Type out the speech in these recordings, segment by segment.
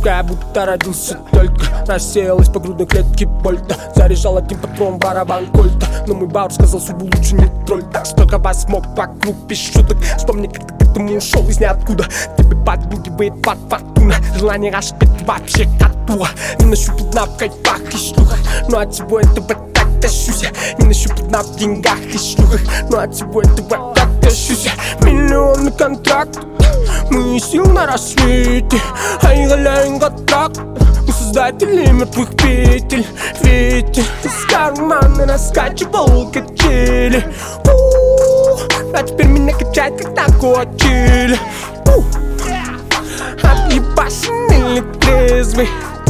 Как будто родился только. Рассеялась по грудной клетке Больта. Заряжал один патрон барабан Кольта. Но мой баур сказал, зубу лучше не тролль. Так что вас мог вокруг без шуток. Вспомни, как ты к этому ушел из ниоткуда. Тебе подмигивает под фортуна. Желание распять вообще катура. Не нащупал дна в кайфах и шлюхах. Ну от всего этого так тащусь я. Не нащупал дна в деньгах и шлюхах. Ну от всего этого так тащусь я. Миллионный контракт, мы сил на рассвете. Ай, галяем контракт, мы создатели мертвых петель. Ветер из кармана раскачивал качели. А теперь меня качает, как на качели. Объебашен или трезвый,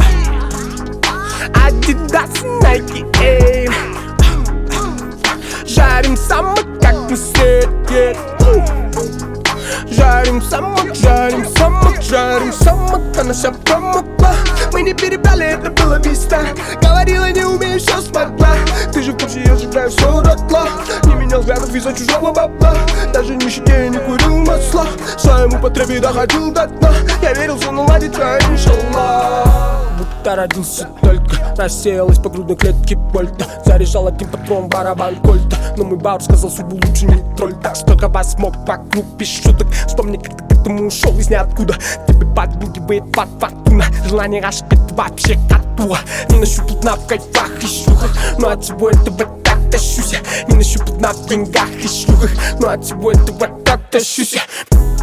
Адидас, Найки, Эйр. Жарим самок, как мы светит. Жарим самок, жарим самок, жарим самок. Она вся промокла. Мы не перебрали, это было виста. Говорила, не умеешь, все смогла. Ты же в курсе, я сжигаю все дотла. Не менял взглядов из-за чужого бабла. Даже не щеке, не курил масла. Своему потребе доходил до дна. Я верил, все наладится, иншаллах. Будто родился только. Рассеялась по грудной клетке Больта. Заряжал один патрон барабан Кольта. Но мой баур сказал, зубу лучше не тролль. Так что вас мог вокруг без шуток. Вспомни, как ты к этому ушел из ниоткуда. Тебе подмигивает под фортуна. Желание распять вообще катура. Не нащупал дна в кайфах и шлюхах. Но от всего этого так тащусь я. Не нащупал дна в деньгах и шлюхах. Но от всего этого так тащусь я.